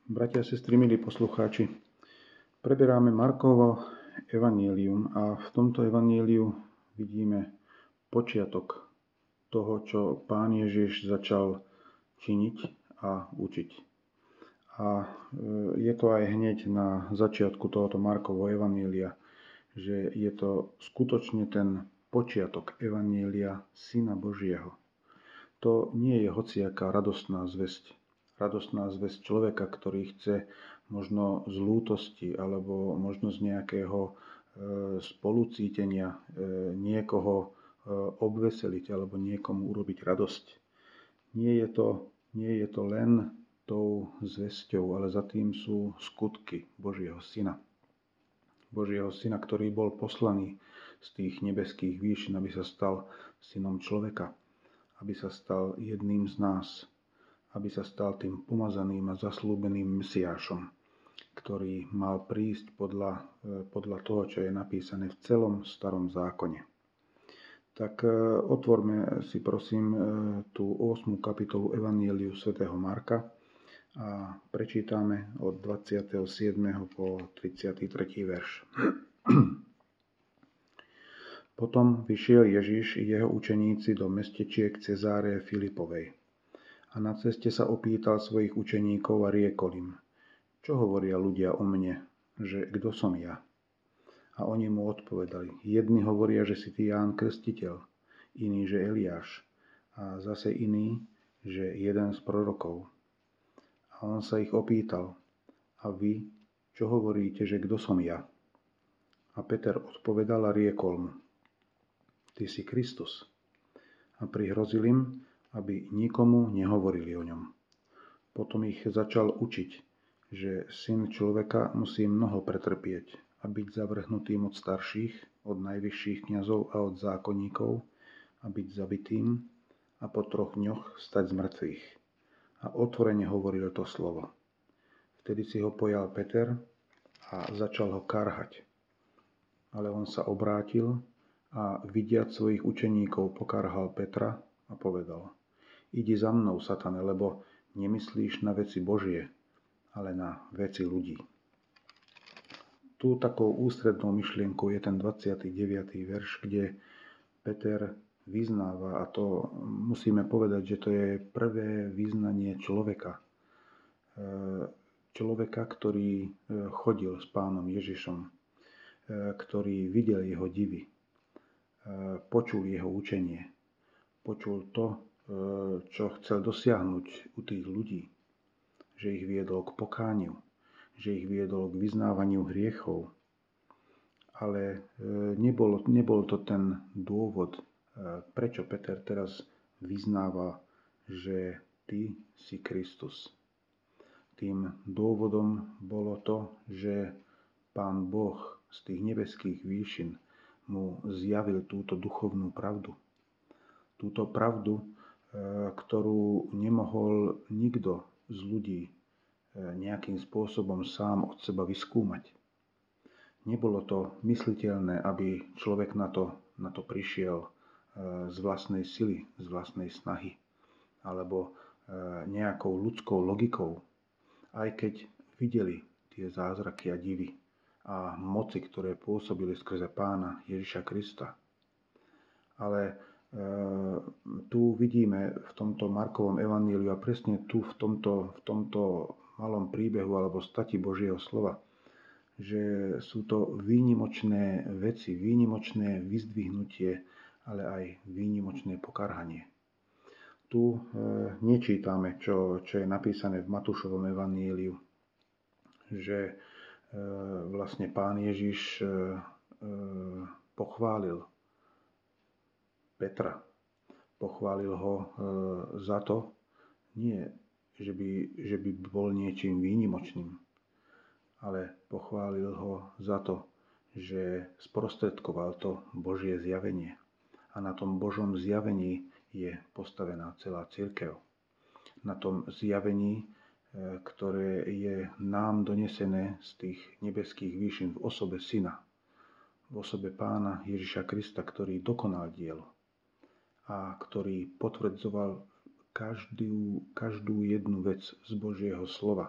Bratia a sestry, milí poslucháči, preberáme Markovo evanjelium a v tomto evanjeliu vidíme počiatok toho, čo Pán Ježiš začal činiť a učiť. A je to aj hneď na začiatku tohoto Markovho evanjelia, že je to skutočne ten počiatok evanjelia Syna Božieho. To nie je hociaká radostná zvesť. Radostná zvesť človeka, ktorý chce možno z lútosti alebo možno z nejakého spolucítenia niekoho obveseliť alebo niekomu urobiť radosť. Nie je to len tou zvesťou, ale za tým sú skutky Božieho Syna. Božieho Syna, ktorý bol poslaný z tých nebeských výšin, aby sa stal synom človeka, aby sa stal jedným z nás, aby sa stal tým pomazaným a zaslúbeným Mesiášom, ktorý mal prísť podľa toho, čo je napísané v celom starom zákone. Tak otvorme si prosím tú 8. kapitolu Evanjeliu svätého Marka a prečítame od 27. po 33. verš. Potom vyšiel Ježiš i jeho učeníci do mestečiek Cezáreje Filipovej. A na ceste sa opýtal svojich učeníkov a riekol im: Čo hovoria ľudia o mne, že kto som ja? A oni mu odpovedali: Jedni hovoria, že si ty Ján Krstiteľ, iní, že Eliáš, a zase iný, že jeden z prorokov. A on sa ich opýtal: A vy, čo hovoríte, že kto som ja? A Peter odpovedal a riekol mu: Ty si Kristus. A prihrozil im, aby nikomu nehovorili o ňom. Potom ich začal učiť, že Syn človeka musí mnoho pretrpieť a byť zavrhnutým od starších, od najvyšších kňazov a od zákonníkov a byť zabitým a po 3 dňoch stať z mŕtvych. A otvorene hovoril to slovo. Vtedy si ho pojal Peter a začal ho karhať. Ale on sa obrátil a vidiac svojich učeníkov pokarhal Petra a povedal: Idi za mnou, Satane, lebo nemyslíš na veci Božie, ale na veci ľudí. Tu takou ústrednou myšlienkou je ten 29. verš, kde Peter vyznáva, a to musíme povedať, že to je prvé vyznanie človeka. Človeka, ktorý chodil s Pánom Ježišom, ktorý videl jeho divy, počul jeho učenie, počul to, čo chcel dosiahnuť u tých ľudí, že ich viedol k pokániu, že ich viedol k vyznávaniu hriechov. Ale nebol to ten dôvod, prečo Peter teraz vyznáva, že ty si Kristus. Tým dôvodom bolo to, že Pán Boh z tých nebeských výšin mu zjavil túto duchovnú pravdu. Túto pravdu, ktorú nemohol nikto z ľudí nejakým spôsobom sám od seba vyskúmať. Nebolo to mysliteľné, aby človek na to prišiel z vlastnej sily, z vlastnej snahy, alebo nejakou ľudskou logikou. Aj keď videli tie zázraky a divy a moci, ktoré pôsobili skrze Pána Ježiša Krista. Ale tu vidíme v tomto Markovom evanjeliu a presne tu v tomto malom príbehu alebo stati Božieho slova, že sú to výnimočné veci, výnimočné vyzdvihnutie, ale aj výnimočné pokarhanie. Tu nečítame, čo je napísané v Matúšovom evanjeliu, že vlastne Pán Ježiš pochválil Petra. Pochválil ho za to, nie, že by bol niečím výnimočným, ale pochválil ho za to, že sprostredkoval to Božie zjavenie. A na tom Božom zjavení je postavená celá cirkev. Na tom zjavení, ktoré je nám donesené z tých nebeských výšin v osobe Syna, v osobe Pána Ježiša Krista, ktorý dokonal dielo a ktorý potvrdzoval každú jednu vec z Božieho slova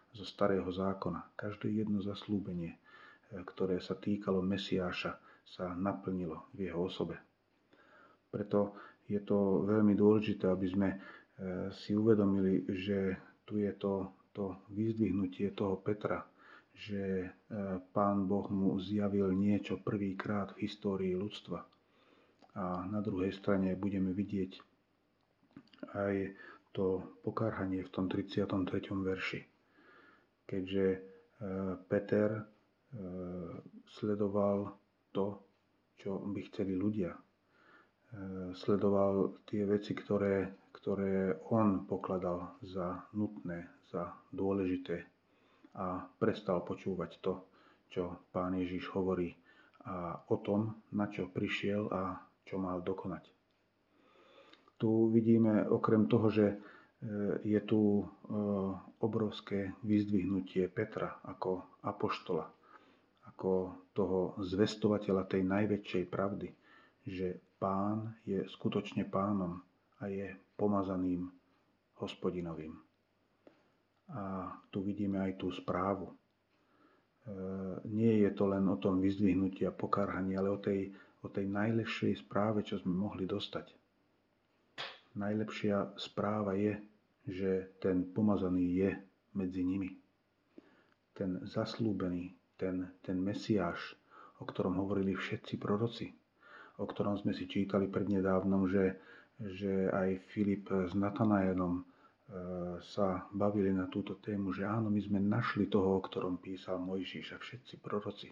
zo starého zákona. Každé jedno zasľúbenie, ktoré sa týkalo Mesiáša, sa naplnilo v jeho osobe. Preto je to veľmi dôležité, aby sme si uvedomili, že tu je to vyzdvihnutie toho Petra, že Pán Boh mu zjavil niečo prvýkrát v histórii ľudstva. A na druhej strane budeme vidieť aj to pokarhanie v tom 33. verši. Keďže Peter sledoval to, čo by chceli ľudia. Sledoval tie veci, ktoré on pokladal za nutné, za dôležité a prestal počúvať to, čo Pán Ježiš hovorí a o tom, na čo prišiel a čo mal dokonať. Tu vidíme okrem toho, že je tu obrovské vyzdvihnutie Petra ako apoštola, ako toho zvestovateľa tej najväčšej pravdy, že Pán je skutočne Pánom a je pomazaným Hospodinovým. A tu vidíme aj tú správu. Nie je to len o tom vyzdvihnutí a pokarhaní, ale o tej najlepšej správe, čo sme mohli dostať. Najlepšia správa je, že ten pomazaný je medzi nimi. Ten zasľúbený, ten Mesiáš, o ktorom hovorili všetci proroci, o ktorom sme si čítali prednedávnom, že aj Filip s Natanaelom sa bavili na túto tému, že áno, my sme našli toho, o ktorom písal Mojžiš a všetci proroci.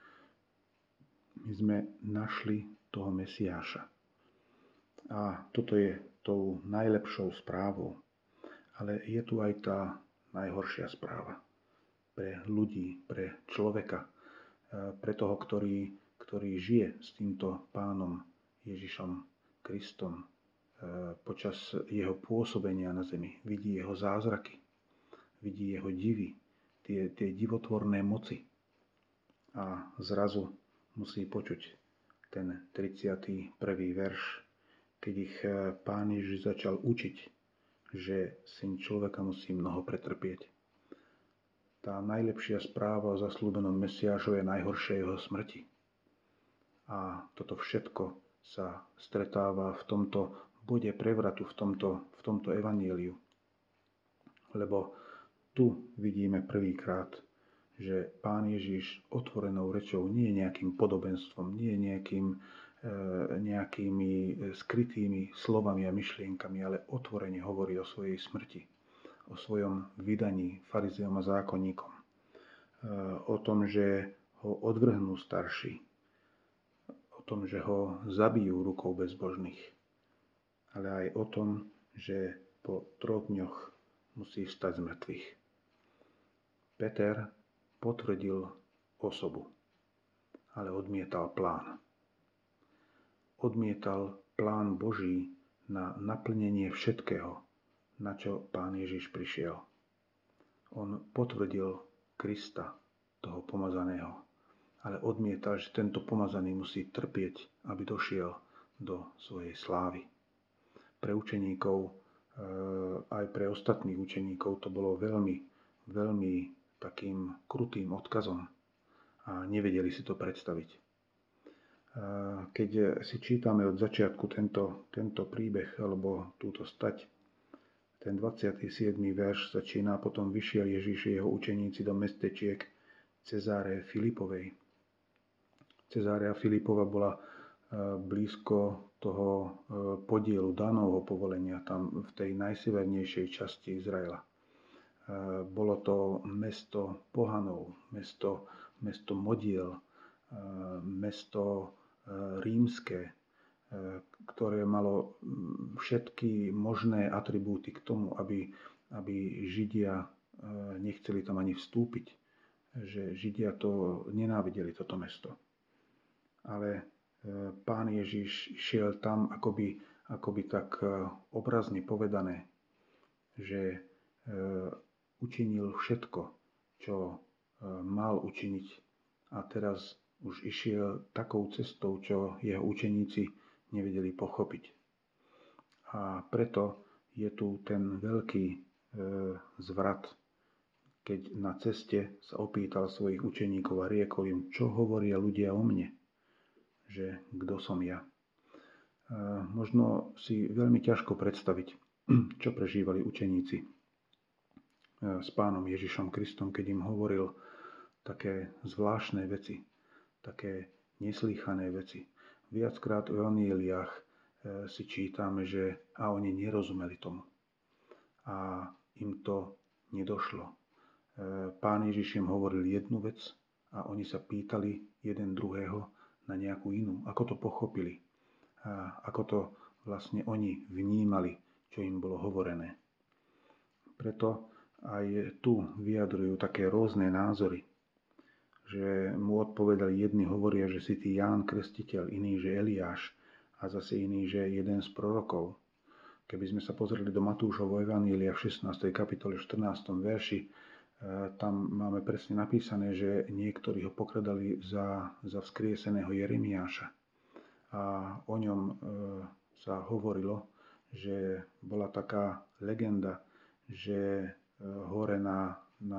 My sme našli toho Mesiáša. A toto je tou najlepšou správou. Ale je tu aj tá najhoršia správa pre ľudí, pre človeka, pre toho, ktorý žije s týmto Pánom Ježišom Kristom počas jeho pôsobenia na zemi. Vidí jeho zázraky, vidí jeho divy, tie divotvorné moci. A zrazu musí počuť ten 31. verš, keď ich Pán Ježiš začal učiť, že Syn človeka musí mnoho pretrpieť. Tá najlepšia správa o zasľúbenom Mesiášovi je najhoršie jeho smrti. A toto všetko sa stretáva v tomto bode prevratu, v tomto evanjeliu. Lebo tu vidíme prvýkrát, že Pán Ježiš otvorenou rečou nie je nejakým podobenstvom, nie je nejakými skrytými slovami a myšlienkami, ale otvorene hovorí o svojej smrti, o svojom vydaní farizeom a zákonníkom, o tom, že ho odvrhnú starší, o tom, že ho zabijú rukou bezbožných, ale aj o tom, že po 3 dňoch musí vstať z mŕtvych. Peter potvrdil osobu, ale odmietal plán. Odmietal plán Boží na naplnenie všetkého, na čo Pán Ježiš prišiel. On potvrdil Krista, toho pomazaného, ale odmietal, že tento pomazaný musí trpieť, aby došiel do svojej slávy. Pre učeníkov, aj pre ostatných učeníkov to bolo veľmi, veľmi takým krutým odkazom a nevedeli si to predstaviť. Keď si čítame od začiatku tento príbeh alebo túto stať, ten 27. verš začína: potom vyšiel Ježiš a jeho učeníci do mestečiek Cezáre Filipovej. Cezárea Filipova bola blízko toho podielu Dánovho povolenia, tam v tej najsevernejšej časti Izraela. Bolo to mesto pohanov, mesto modiel, mesto rímske, ktoré malo všetky možné atribúty k tomu, aby Židia nechceli tam ani vstúpiť. Že Židia to nenávideli, toto mesto. Ale Pán Ježiš šiel tam akoby tak obrazne povedané, že učinil všetko, čo mal učiniť a teraz už išiel takou cestou, čo jeho učeníci nevedeli pochopiť. A preto je tu ten veľký zvrat, keď na ceste sa opýtal svojich učeníkov a riekol im, čo hovoria ľudia o mne, že kto som ja. Možno si veľmi ťažko predstaviť, čo prežívali učeníci s Pánom Ježišom Kristom, keď im hovoril také zvláštne veci, také neslýchané veci. Viackrát v evanjeliách si čítame, že a oni nerozumeli tomu. A im to nedošlo. Pán Ježiš im hovoril jednu vec a oni sa pýtali jeden druhého na nejakú inú. Ako to pochopili? A ako to vlastne oni vnímali, čo im bolo hovorené. Preto aj tu vyjadrujú také rôzne názory, že mu odpovedali, jedni hovoria, že si ty Ján Krstiteľ, iný, že Eliáš a zase iný, že jeden z prorokov. Keby sme sa pozreli do Matúšovho evanjelia v 16. kapitole 14. verši, tam máme presne napísané, že niektorí ho pokladali za vzkrieseného Jeremiáša. A o ňom sa hovorilo, že bola taká legenda, že hore na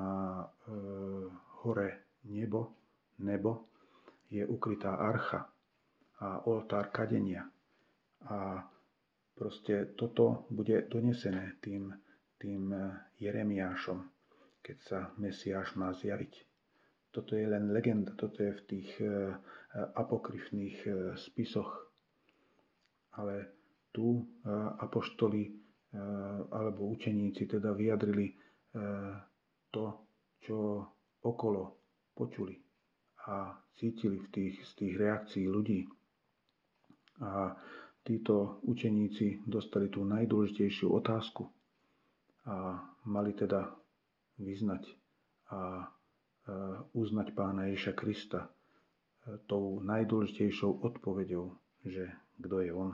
hore nebo je ukrytá archa a oltár kadenia. A proste toto bude donesené tým Jeremiášom, keď sa Mesiáš má zjaviť. Toto je len legenda, toto je v tých apokryfných spisoch. Ale tu apoštoli alebo učeníci teda vyjadrili to, čo okolo počuli a cítili z tých reakcií ľudí. A títo učeníci dostali tú najdôležitejšiu otázku a mali teda vyznať a uznať Pána Ježiša Krista tou najdôležitejšou odpoveďou, že kto je on.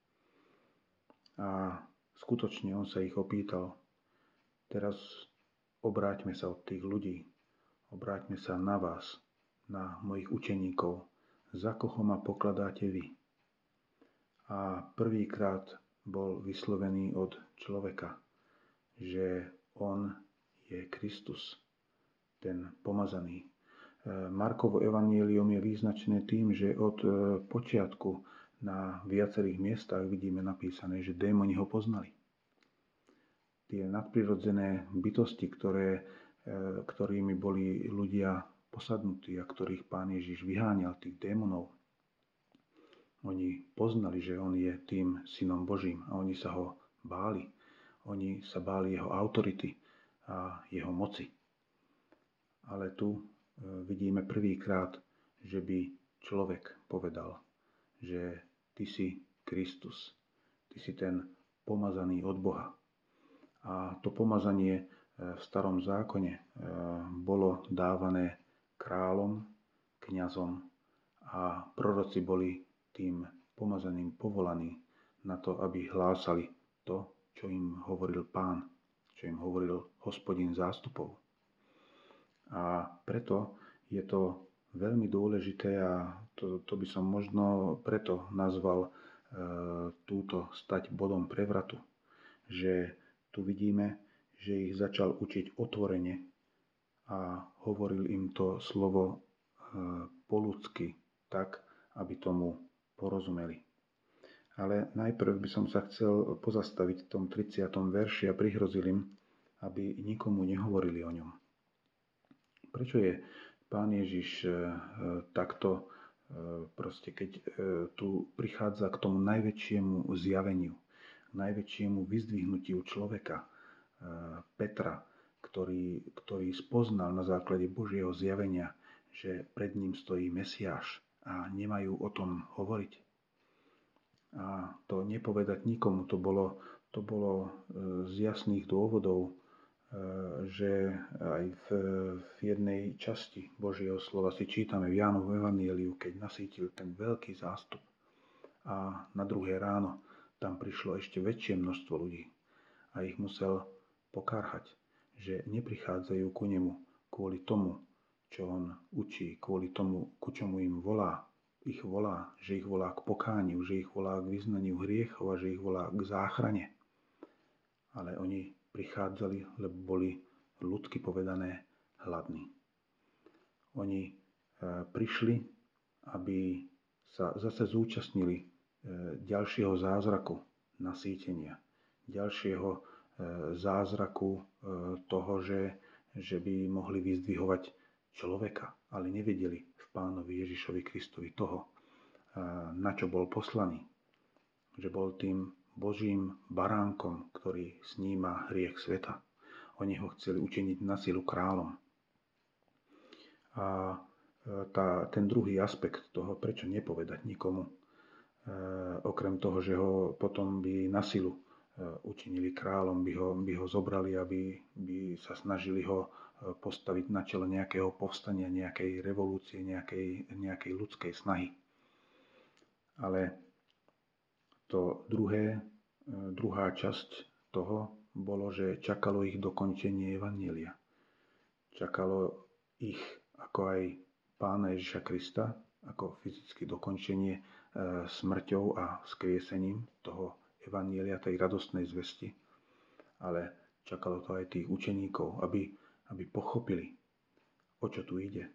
A skutočne on sa ich opýtal, teraz obráťme sa od tých ľudí, obráťme sa na vás, na mojich učeníkov, za koho ma pokladáte vy. A prvýkrát bol vyslovený od človeka, že on je Kristus, ten pomazaný. Markovo evanjelium je význačné tým, že od počiatku na viacerých miestach vidíme napísané, že démoni ho poznali. Tie nadprirodzené bytosti, ktorými boli ľudia posadnutí a ktorých Pán Ježiš vyháňal, tých démonov, oni poznali, že on je tým synom Božím a oni sa ho báli. Oni sa báli jeho autority a jeho moci. Ale tu vidíme prvýkrát, že by človek povedal, že ty si Kristus, ty si ten pomazaný od Boha. A to pomazanie v starom zákone bolo dávané kráľom, kňazom a proroci boli tým pomazaným povolaní na to, aby hlásali to, čo im hovoril Pán, čo im hovoril Hospodin zástupov. A preto je to veľmi dôležité a to by som možno preto nazval túto stať bodom prevratu, že tu vidíme, že ich začal učiť otvorene a hovoril im to slovo po ľudsky, tak, aby tomu porozumeli. Ale najprv by som sa chcel pozastaviť v tom 30. verši a prihrozil im, aby nikomu nehovorili o ňom. Prečo je Pán Ježiš takto, proste keď tu prichádza k tomu najväčšiemu zjaveniu, k najväčšiemu vyzdvihnutiu človeka, Petra, ktorý spoznal na základe Božieho zjavenia, že pred ním stojí Mesiáš a nemajú o tom hovoriť. A to nepovedať nikomu, to bolo z jasných dôvodov, že aj v jednej časti Božieho slova si čítame v Jánovom evanjeliu, keď nasýtil ten veľký zástup a na druhé ráno tam prišlo ešte väčšie množstvo ľudí a ich musel pokárhať, že neprichádzajú ku nemu kvôli tomu, čo on učí, kvôli tomu, ku čomu im volá. Že ich volá k pokániu, že ich volá k vyznaniu hriechov a že ich volá k záchrane. Ale oni prichádzali, lebo boli ľudsky povedané, hladní. Oni prišli, aby sa zase zúčastnili ďalšieho zázraku nasýtenia, ďalšieho zázraku toho, že by mohli vyzdvihovať človeka, ale nevedeli v Pánovi Ježišovi Kristovi toho, na čo bol poslaný, že bol tým Božím baránkom, ktorý sníma hriech sveta. Oni ho chceli učiniť na silu kráľom. A ten druhý aspekt toho, prečo nepovedať nikomu, okrem toho, že ho potom by na silu učinili kráľom, by ho zobrali a by sa snažili ho postaviť na čele nejakého povstania, nejakej revolúcie, nejakej ľudskej snahy. Ale to druhá časť toho bolo, že čakalo ich dokončenie evanjelia. Čakalo ich ako aj Pána Ježiša Krista, ako fyzické dokončenie smrťou a vzkriesením toho evanjelia, tej radostnej zvesti. Ale čakalo to aj tých učeníkov, aby pochopili, o čo tu ide.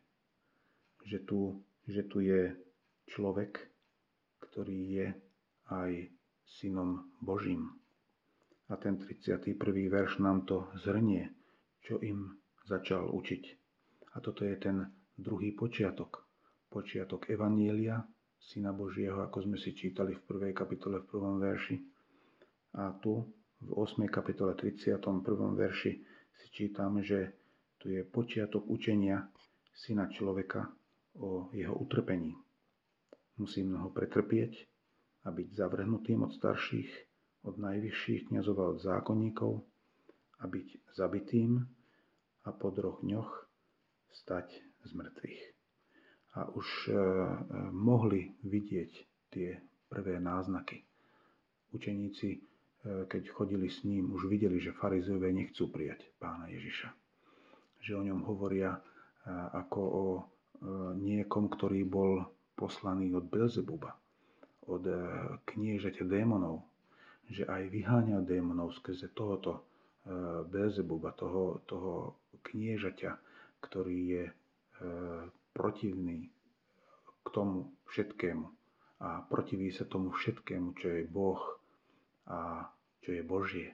Že tu je človek, ktorý je aj synom Božím. A ten 31. verš nám to zhrnie, čo im začal učiť. A toto je ten druhý počiatok. Počiatok evanjelia, Syna Božieho, ako sme si čítali v 1. kapitole v 1. verši. A tu v 8. kapitole 31. verši si čítame, že tu je počiatok učenia Syna človeka o jeho utrpení. Musí mnoho pretrpieť a byť zavrhnutým od starších, od najvyšších kňazov a od zákonníkov a byť zabitým a po 3 dňoch vstať z mŕtvych. A už mohli vidieť tie prvé náznaky. Učeníci, keď chodili s ním, už videli, že farizejovia nechcú prijať Pána Ježiša. Že o ňom hovoria ako o niekom, ktorý bol poslaný od Belzebuba, od kniežaťa démonov, že aj vyháňa démonov skrze tohoto Belzebuba, toho kniežaťa, ktorý je protivný k tomu všetkému a protiví sa tomu všetkému, čo je Boh a čo je Božie.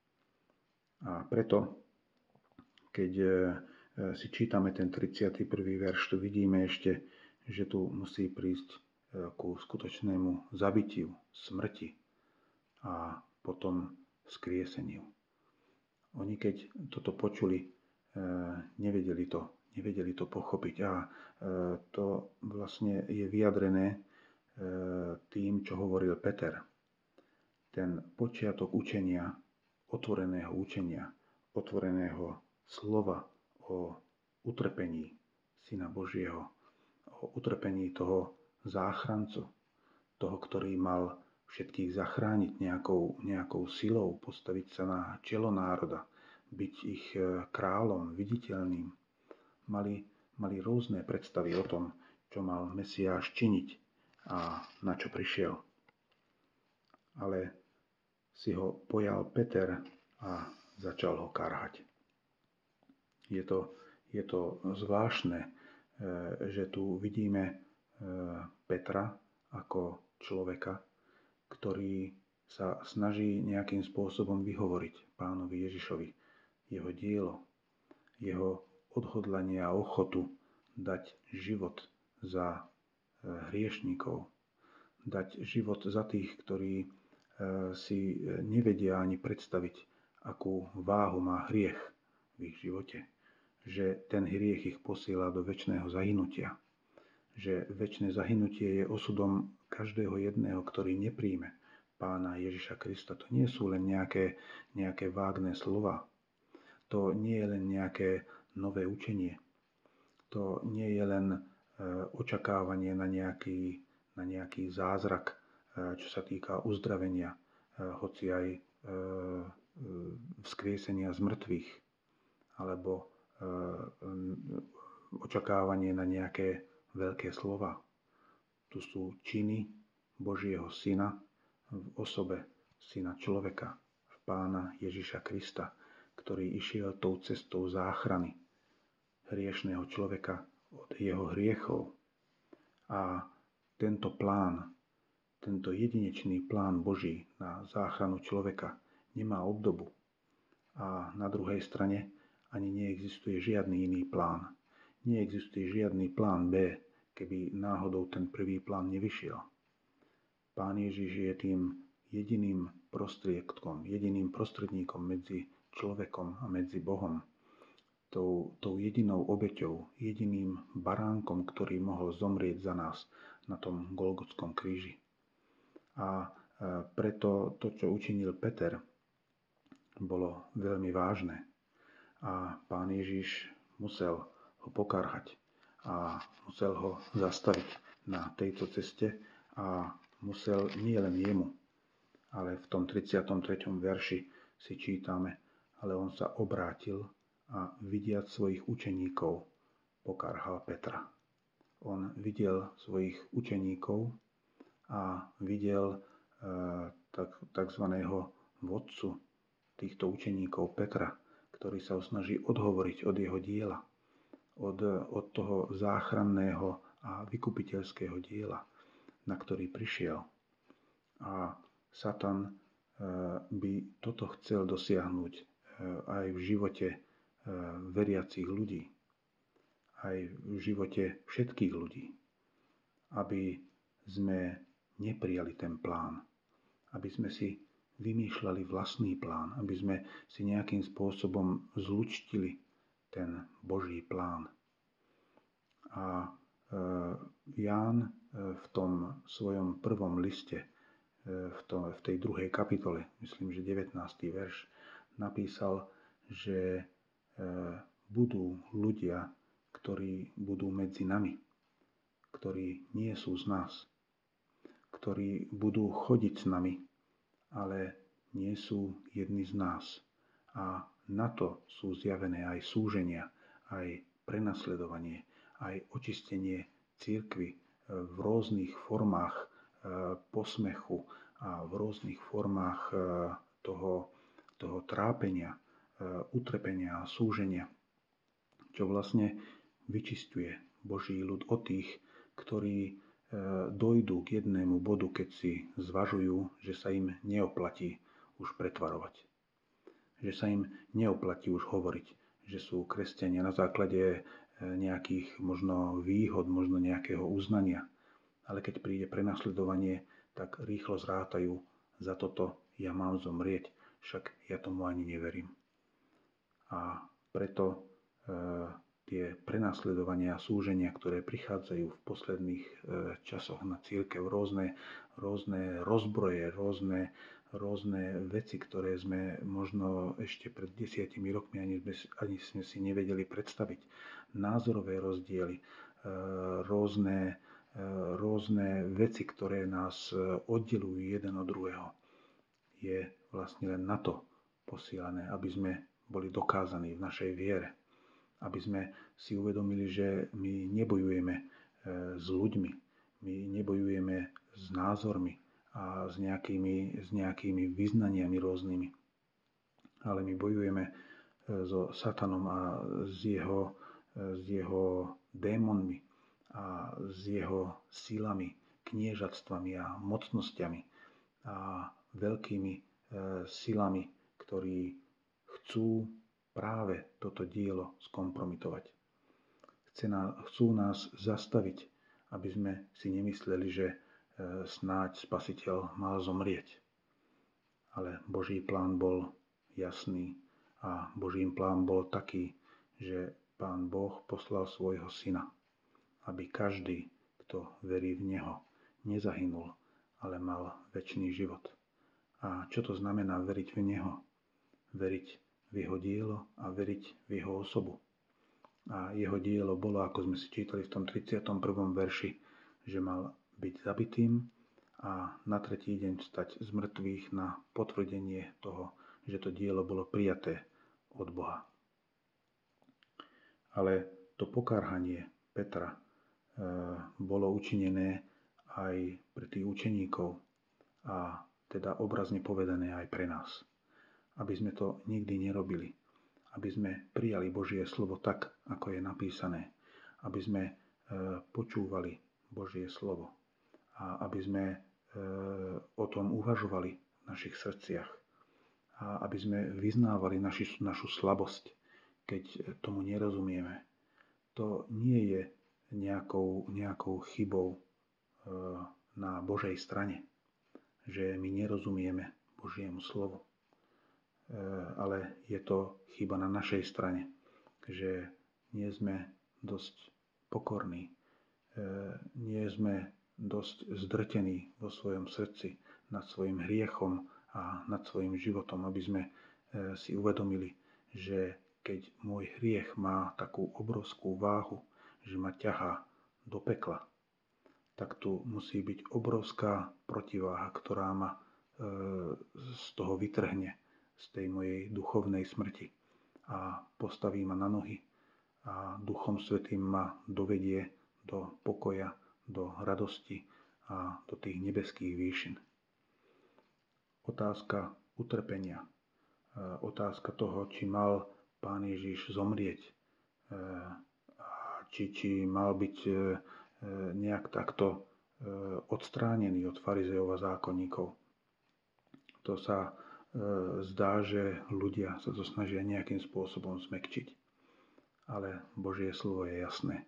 A preto, keď si čítame ten 31. verš, tu vidíme ešte, že tu musí prísť ku skutočnému zabitiu, smrti a potom vzkrieseniu. Oni keď toto počuli, nevedeli to pochopiť a to vlastne je vyjadrené tým, čo hovoril Peter. Ten počiatok učenia, otvoreného slova o utrpení Syna Božieho, o utrpení toho záchrancu, toho, ktorý mal všetkých zachrániť nejakou silou, postaviť sa na čelo národa, byť ich kráľom, viditeľným. Mali rôzne predstavy o tom, čo mal Mesiáš činiť a na čo prišiel. Ale si ho pojal Peter a začal ho karhať. Je to zvláštne, že tu vidíme Petra ako človeka, ktorý sa snaží nejakým spôsobom vyhovoriť Pánovi Ježišovi, jeho dielo, jeho odhodlanie a ochotu dať život za hriešnikov, dať život za tých, ktorí si nevedia ani predstaviť, akú váhu má hriech v ich živote. Že ten hriech ich posiela do večného zahynutia. Že večné zahynutie je osudom každého jedného, ktorý nepríjme Pána Ježiša Krista. To nie sú len nejaké vágne slova. To nie je len nejaké nové učenie. To nie je len očakávanie na nejaký zázrak, čo sa týka uzdravenia, hoci aj vzkriesenia z mŕtvych, alebo očakávanie na nejaké veľké slova. Tu sú činy Božieho Syna v osobe Syna človeka, v Pána Ježiša Krista, ktorý išiel tou cestou záchrany hriešného človeka od jeho hriechov. A tento plán, tento jedinečný plán Boží na záchranu človeka nemá obdobu. A na druhej strane ani neexistuje žiadny iný plán. Neexistuje žiadny plán B, keby náhodou ten prvý plán nevyšiel. Pán Ježiš je tým jediným prostriedkom, jediným prostredníkom medzi človekom a medzi Bohom. Tou jedinou obeťou, jediným baránkom, ktorý mohol zomrieť za nás na tom Golgotskom kríži. A preto to, čo učinil Peter, bolo veľmi vážne. A Pán Ježiš musel ho pokarhať a musel ho zastaviť na tejto ceste a musel nielen jemu, ale v tom 33. verši si čítame, ale on sa obrátil a vidiac svojich učeníkov pokarhal Petra. On videl svojich učeníkov a videl takzvaného vodcu týchto učeníkov Petra, ktorý sa snaží odhovoriť od jeho diela, od toho záchranného a vykupiteľského diela, na ktorý prišiel. A Satan by toto chcel dosiahnuť aj v živote veriacich ľudí, aj v živote všetkých ľudí, aby sme neprijali ten plán, aby sme si vymýšľali vlastný plán, aby sme si nejakým spôsobom zlučtili ten Boží plán. A Ján v tom svojom prvom liste, v tej druhej kapitole, myslím, že 19. verš, napísal, že budú ľudia, ktorí budú medzi nami, ktorí nie sú z nás, ktorí budú chodiť s nami, ale nie sú jedni z nás. A na to sú zjavené aj súženia, aj prenasledovanie, aj očistenie cirkvi v rôznych formách posmechu a v rôznych formách toho trápenia, utrpenia a súženia, čo vlastne vyčisťuje Boží ľud od tých, ktorí dojdú k jednému bodu, keď si zvažujú, že sa im neoplatí už pretvarovať. Že sa im neoplatí už hovoriť, že sú kresťania na základe nejakých možno výhod, možno nejakého uznania. Ale keď príde prenasledovanie, tak rýchlo zrátajú, za toto ja mám zomrieť, však ja tomu ani neverím. A preto tie prenasledovania a súženia, ktoré prichádzajú v posledných časoch na cirkev, rôzne rozbroje, rôzne veci, ktoré sme možno ešte pred 10 rokmi ani sme si nevedeli predstaviť. Názorové rozdiely, rôzne veci, ktoré nás oddelujú jeden od druhého, je vlastne len na to posielané, aby sme boli dokázaní v našej viere. Aby sme si uvedomili, že my nebojujeme s ľuďmi, my nebojujeme s názormi a s nejakými vyznaniami rôznymi, ale my bojujeme so Satanom a s jeho démonmi a s jeho silami, kniežatstvami a mocnosťami a veľkými silami, ktorí chcú práve toto dielo skompromitovať. Chcú nás zastaviť, aby sme si nemysleli, že snáď Spasiteľ mal zomrieť. Ale Boží plán bol jasný a Boží plán bol taký, že Pán Boh poslal svojho Syna, aby každý, kto verí v Neho, nezahynul, ale mal večný život. A čo to znamená veriť v Neho? Veriť v jeho dielo a veriť v jeho osobu. A jeho dielo bolo, ako sme si čítali v tom 31. verši, že mal byť zabitým a na tretí deň vstať z mŕtvych na potvrdenie toho, že to dielo bolo prijaté od Boha. Ale to pokarhanie Petra bolo učinené aj pre tých učeníkov a teda obrazne povedané aj pre nás. Aby sme to nikdy nerobili. aby sme prijali Božie slovo tak, ako je napísané, aby sme počúvali Božie slovo a aby sme o tom uvažovali v našich srdciach a aby sme vyznávali našu slabosť, keď tomu nerozumieme. To nie je nejakou chybou na Božej strane, že my nerozumieme Božiemu slovu. Ale je to chyba na našej strane, že nie sme dosť pokorní, nie sme dosť zdrtení vo svojom srdci nad svojim hriechom a nad svojim životom, aby sme si uvedomili, že keď môj hriech má takú obrovskú váhu, že ma ťahá do pekla, tak tu musí byť obrovská protiváha, ktorá ma z toho vytrhne, z tej mojej duchovnej smrti a postaví ma na nohy a Duchom Svätým ma dovedie do pokoja, do radosti a do tých nebeských výšin. Otázka utrpenia, otázka toho, či mal Pán Ježiš zomrieť, či mal byť nejak takto odstránený od farizeov a zákonníkov. To sa zdá, že ľudia sa to snažia nejakým spôsobom zmäkčiť. Ale Božie slovo je jasné.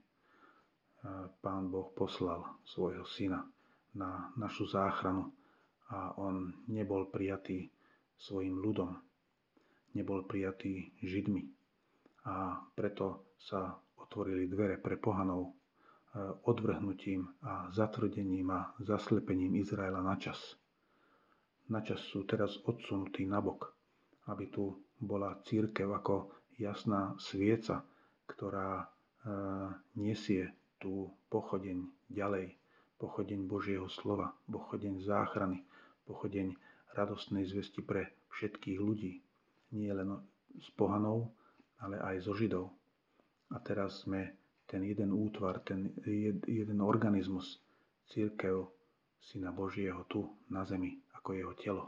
Pán Boh poslal svojho syna na našu záchranu a on nebol prijatý svojim ľudom, nebol prijatý Židmi. A preto sa otvorili dvere pre pohanov odvrhnutím a zatvrdením a zaslepením Izraela na čas. Načas sú teraz odsunutí nabok, aby tu bola cirkev ako jasná svieca, ktorá nesie tú pochodeň ďalej, pochodeň Božieho slova, pochodeň záchrany, pochodeň radostnej zvesti pre všetkých ľudí, nie len z pohanov, ale aj zo Židov. A teraz sme ten jeden útvar, ten jeden organizmus, cirkev Syna Božieho tu na zemi, ako jeho telo.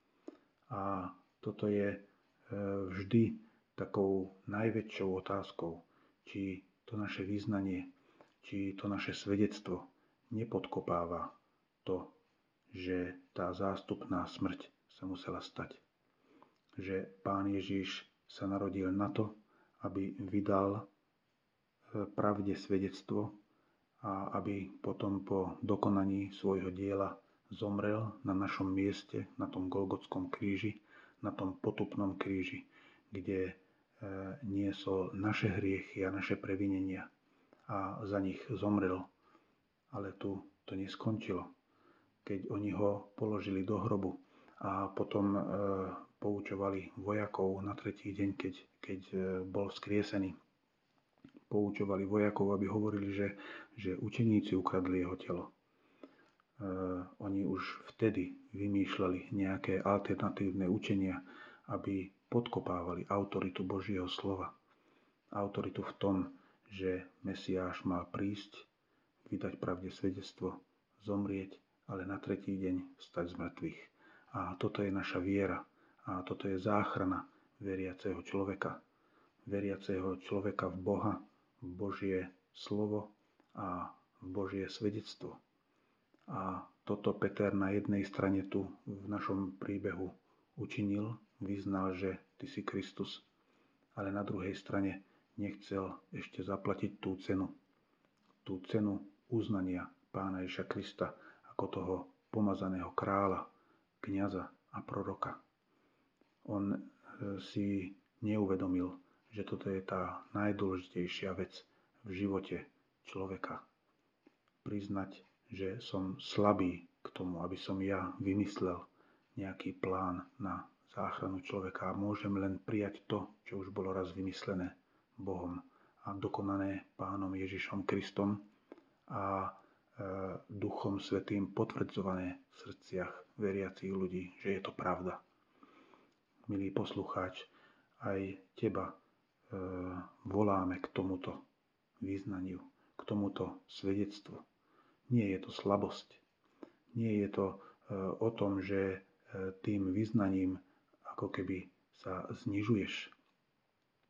A toto je vždy takou najväčšou otázkou, či to naše vyznanie, či to naše svedectvo nepodkopáva to, že tá zástupná smrť sa musela stať. Že Pán Ježiš sa narodil na to, aby vydal pravde svedectvo a aby potom po dokonaní svojho diela zomrel na našom mieste, na tom Golgotskom kríži, na tom potupnom kríži, kde niesol naše hriechy a naše previnenia a za nich zomrel. Ale tu to neskončilo. Keď oni ho položili do hrobu a potom poučovali vojakov na tretí deň, keď bol vzkriesený, poučovali vojakov, aby hovorili, že učeníci ukradli jeho telo. Oni už vtedy vymýšľali nejaké alternatívne učenia, aby podkopávali autoritu Božieho slova. Autoritu v tom, že Mesiáš mal prísť, vydať pravde svedectvo, zomrieť, ale na tretí deň vstať z mŕtvych. A toto je naša viera. A toto je záchrana veriaceho človeka. Veriaceho človeka v Boha, v Božie slovo a v Božie svedectvo. A toto Peter na jednej strane tu v našom príbehu učinil, vyznal, že ty si Kristus, ale na druhej strane nechcel ešte zaplatiť tú cenu uznania Pána Ježiša Krista ako toho pomazaného kráľa, kňaza a proroka. On si neuvedomil, že toto je tá najdôležitejšia vec v živote človeka. Priznať, že som slabý k tomu, aby som ja vymyslel nejaký plán na záchranu človeka a môžem len prijať to, čo už bolo raz vymyslené Bohom a dokonané Pánom Ježišom Kristom a Duchom Svätým potvrdzované v srdciach veriacich ľudí, že je to pravda. Milý poslucháč, aj teba voláme k tomuto vyznaniu, k tomuto svedectvu. Nie je to slabosť. Nie je to o tom, že tým vyznaním ako keby sa znižuješ.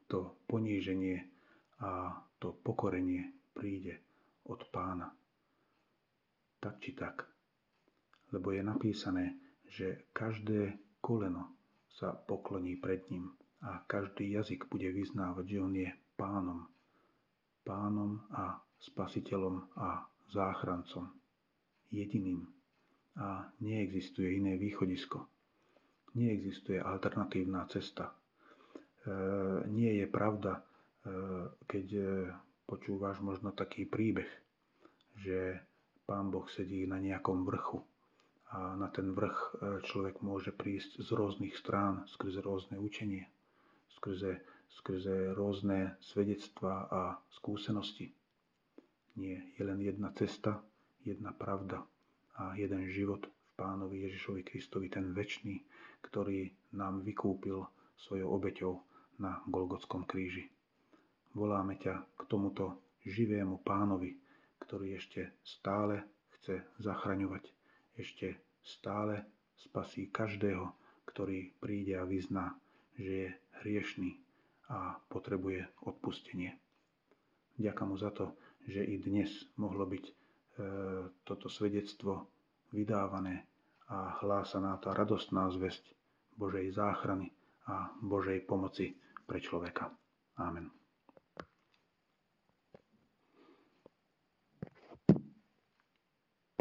to poníženie a to pokorenie príde od Pána. Tak či tak. Lebo je napísané, že každé koleno sa pokloní pred ním a každý jazyk bude vyznávať, že on je Pánom. Pánom a Spasiteľom a záchrancom. Jediným. A neexistuje iné východisko. Neexistuje alternatívna cesta. Nie je pravda, keď počúvaš možno taký príbeh, že Pán Boh sedí na nejakom vrchu a na ten vrch človek môže prísť z rôznych strán, skrze rôzne učenie, skrze rôzne svedectvá a skúsenosti. Nie, je len jedna cesta, jedna pravda a jeden život v Pánovi Ježišovi Kristovi, ten večný, ktorý nám vykúpil svojou obeťou na Golgotskom kríži. Voláme ťa k tomuto živému Pánovi, ktorý ešte stále chce zachraňovať, ešte stále spasí každého, ktorý príde a vyzná, že je hriešný a potrebuje odpustenie. Ďakujem mu za to, že i dnes mohlo byť toto svedectvo vydávané a hlásaná tá radostná zvesť Božej záchrany a Božej pomoci pre človeka. Amen.